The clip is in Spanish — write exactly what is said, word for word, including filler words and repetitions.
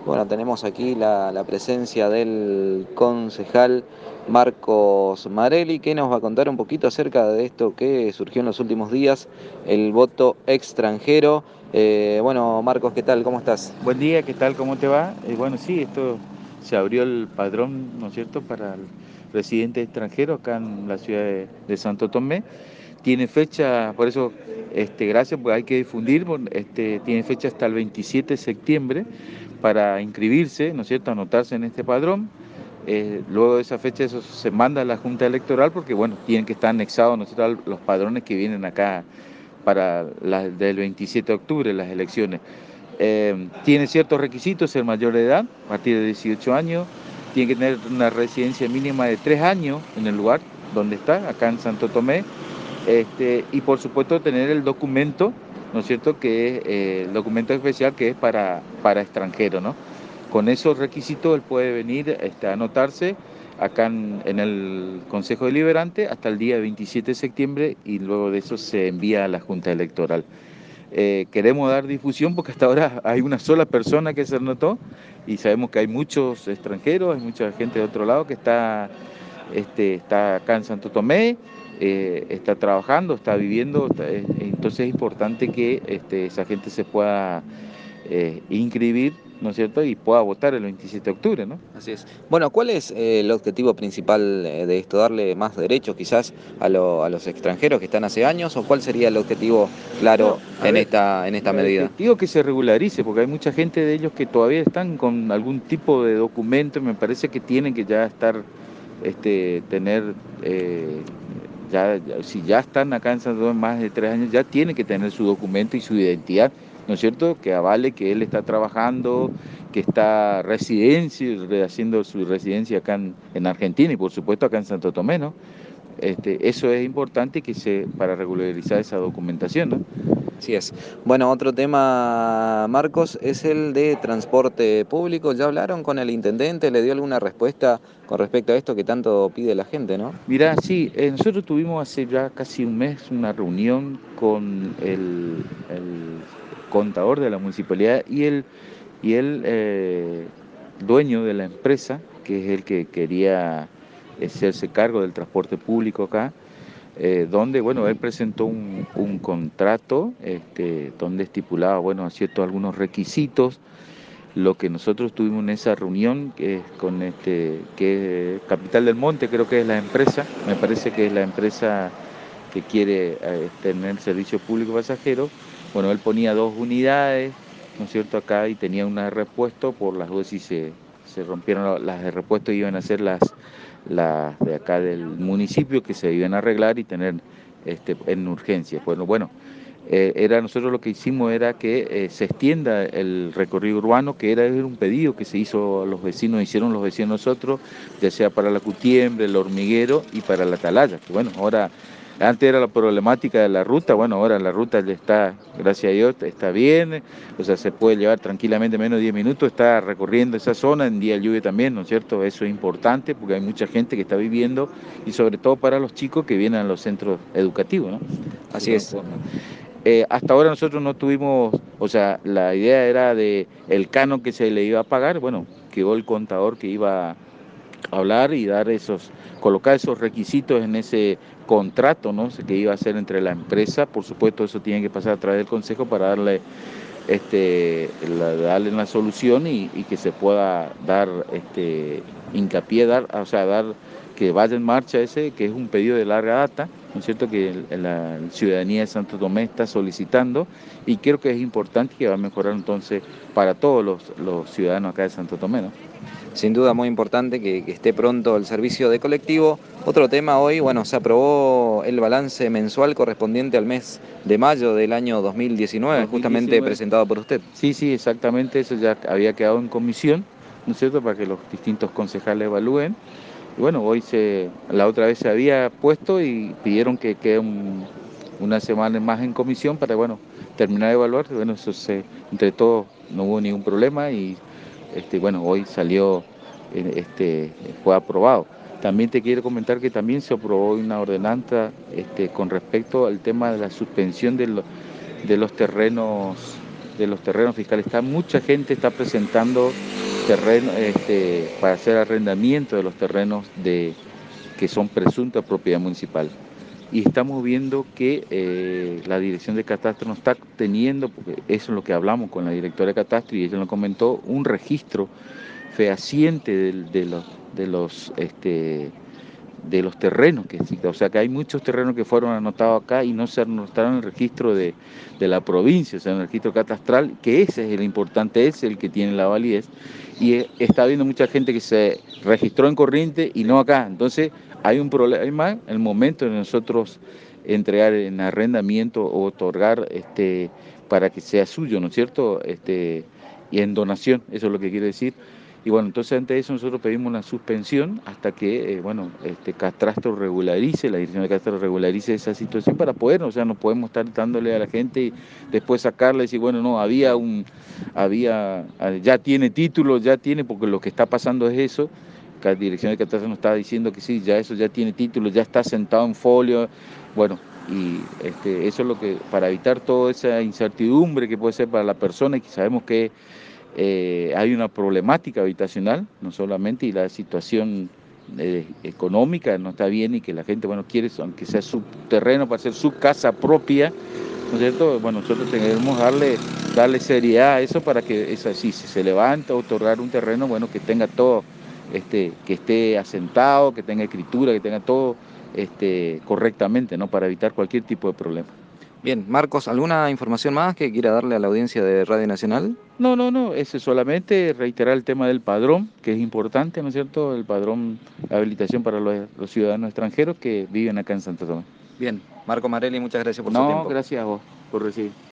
Bueno, tenemos aquí la, la presencia del concejal Marcos Marelli, que nos va a contar un poquito acerca de esto que surgió en los últimos días, el voto extranjero. Eh, bueno, Marcos, ¿qué tal? ¿Cómo estás? Buen día, ¿qué tal? ¿Cómo te va? Eh, bueno, sí, esto se abrió el padrón, ¿no es cierto?, para el residente extranjero acá en la ciudad de, de Santo Tomé. Tiene fecha, por eso, este, gracias, pues hay que difundir, por- este, tiene fecha hasta el veintisiete de septiembre para inscribirse, ¿no es cierto?, anotarse en este padrón. Eh, luego de esa fecha eso se manda a la Junta Electoral porque, bueno, tienen que estar anexados, ¿no es cierto?, los padrones que vienen acá para la, del veintisiete de octubre, las elecciones. Eh, tiene ciertos requisitos: ser mayor de edad, a partir de dieciocho años, tiene que tener una residencia mínima de tres años en el lugar donde está, acá en Santo Tomé, este, y por supuesto tener el documento, ¿no es cierto?, que es eh, el documento especial que es para, para extranjeros, ¿no? Con esos requisitos él puede venir este, a anotarse acá en, en el Consejo Deliberante hasta el día veintisiete de septiembre y luego de eso se envía a la Junta Electoral. Eh, queremos dar difusión porque hasta ahora hay una sola persona que se anotó y sabemos que hay muchos extranjeros, hay mucha gente de otro lado que está, este, está acá en Santo Tomé, eh, está trabajando, está viviendo, está, eh, entonces es importante que este, esa gente se pueda eh, inscribir, ¿no es cierto?, y pueda votar el veintisiete de octubre, ¿no? Así es. Bueno, ¿cuál es eh, el objetivo principal eh, de esto? ¿Darle más derechos quizás a, lo- a los extranjeros que están hace años? ¿O cuál sería el objetivo No, claro a en ver, esta, en esta el medida? objetivo es que se regularice, porque hay mucha gente de ellos que todavía están con algún tipo de documento y me parece que tienen que ya estar, este, tener, eh, ya, ya- si ya están acá en San Salvador más de tres años, ya tienen que tener su documento y su identidad, ¿no es cierto?, que avale que él está trabajando, que está residencia, haciendo su residencia acá en, en Argentina y por supuesto acá en Santo Tomé, ¿no? Este, eso es importante que se, para regularizar esa documentación, ¿no? Así es. Bueno, otro tema, Marcos, es el de transporte público. ¿Ya hablaron con el intendente? ¿Le dio alguna respuesta con respecto a esto que tanto pide la gente, no? Mira, sí, eh, nosotros tuvimos hace ya casi un mes una reunión con el, el contador de la municipalidad y el, y el eh, dueño de la empresa, que es el que quería hacerse cargo del transporte público acá, eh, donde, bueno, él presentó un, un contrato este, donde estipulaba, bueno, ciertos algunos requisitos. Lo que nosotros tuvimos en esa reunión, que es con este, que es Capital del Monte, creo que es la empresa, me parece que es la empresa que quiere eh, tener servicio público pasajero. Bueno, él ponía dos unidades, ¿no es cierto?, acá, y tenía una de repuesto, por las dudas si se, se rompieron las de repuesto, iban a ser las, las de acá del municipio, que se iban a arreglar y tener este, en urgencia. Bueno, bueno, eh, era, nosotros lo que hicimos era que eh, se extienda el recorrido urbano, que era, era un pedido que se hizo a los vecinos, hicieron los vecinos nosotros, ya sea para la Cutiembre, el Hormiguero y para la Atalaya, que bueno, ahora, antes era la problemática de la ruta, bueno, ahora la ruta ya está, gracias a Dios, está bien, o sea, se puede llevar tranquilamente menos de diez minutos, está recorriendo esa zona, en día de lluvia también, ¿no es cierto? Eso es importante porque hay mucha gente que está viviendo y sobre todo para los chicos que vienen a los centros educativos, ¿no? Se Así es. transforman. Eh, hasta ahora nosotros no tuvimos, o sea, la idea era de el canon que se le iba a pagar, bueno, quedó el contador que iba a hablar y dar esos, colocar esos requisitos en ese contrato, ¿no?, que iba a hacer entre la empresa. Por supuesto, eso tiene que pasar a través del consejo para darle este, la, darle una solución y, y que se pueda dar este, hincapié, dar, o sea, dar que vaya en marcha ese, que es un pedido de larga data, ¿no es cierto?, que el, la ciudadanía de Santo Tomé está solicitando y creo que es importante, que va a mejorar entonces para todos los, los ciudadanos acá de Santo Tomé, ¿no? Sin duda muy importante que, que esté pronto el servicio de colectivo. Otro tema hoy, bueno, se aprobó el balance mensual correspondiente al mes de mayo del año dos mil diecinueve, justamente dos mil diecinueve. presentado por usted. Sí, sí, exactamente, eso ya había quedado en comisión, ¿no es cierto?, para que los distintos concejales evalúen. Y bueno, hoy se, la otra vez se había puesto y pidieron que quede un, una semana más en comisión para, bueno, terminar de evaluar. Y bueno, eso se, entre todos no hubo ningún problema y, este, bueno, hoy salió, eh, este, fue aprobado. También te quiero comentar que también se aprobó una ordenanza este, con respecto al tema de la suspensión de, lo, de los terrenos de los terrenos fiscales. Está, mucha gente está presentando terrenos, este, para hacer arrendamiento de los terrenos de, que son presunta propiedad municipal. Y estamos viendo que eh, la dirección de catastro no está teniendo, porque eso es lo que hablamos con la directora de catastro y ella nos comentó, un registro fehaciente de, de los, de los este, de los terrenos que existen. O sea que hay muchos terrenos que fueron anotados acá y no se anotaron en el registro de, de la provincia, o sea, en el registro catastral, que ese es el importante, ese es el que tiene la validez. Y eh, está habiendo mucha gente que se registró en Corrientes y no acá. Entonces hay un problema en el momento de nosotros entregar en arrendamiento o otorgar este, para que sea suyo, ¿no es cierto? Este, y en donación, eso es lo que quiere decir. Y bueno, entonces ante eso nosotros pedimos una suspensión hasta que, eh, bueno, este Catastro regularice, la dirección de Catastro regularice esa situación para poder, o sea, no podemos estar dándole a la gente y después sacarle y decir, bueno, no, había un, había, ya tiene título, ya tiene, porque lo que está pasando es eso, que la dirección de Catastro nos está diciendo que sí, ya eso ya tiene título, ya está sentado en folio, bueno, y este, eso es lo que, para evitar toda esa incertidumbre que puede ser para la persona y que sabemos que Eh, hay una problemática habitacional, no solamente, y la situación eh, económica no está bien y que la gente, bueno, quiere, aunque sea su terreno para hacer su casa propia, ¿no es cierto? Bueno, nosotros tenemos que darle, darle seriedad a eso para que es así, si se levanta, otorgar un terreno, bueno, que tenga todo, este, que esté asentado, que tenga escritura, que tenga todo este, correctamente, ¿no? Para evitar cualquier tipo de problema. Bien, Marcos, ¿alguna información más que quiera darle a la audiencia de Radio Nacional? No, no, no, ese solamente reiterar el tema del padrón, que es importante, ¿no es cierto? El padrón de habilitación para los, los ciudadanos extranjeros que viven acá en Santo Tomé. Bien, Marco Marelli, muchas gracias por su No, tiempo. gracias a vos por recibir.